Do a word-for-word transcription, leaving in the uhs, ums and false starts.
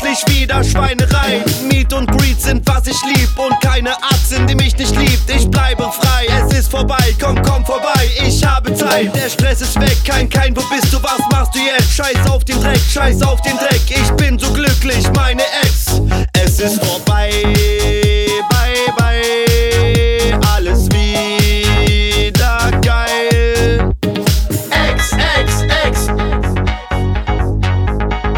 endlich wieder Schweinerei. Meet und Greed sind was ich lieb und keine Atzen, die mich nicht liebt. Ich bleibe frei, es ist vorbei, komm, komm vorbei, ich habe Zeit. Der Stress ist weg, kein, kein, wo bist du, was machst du jetzt? Scheiß auf den Dreck, scheiß auf den Dreck, ich bin so glücklich, meine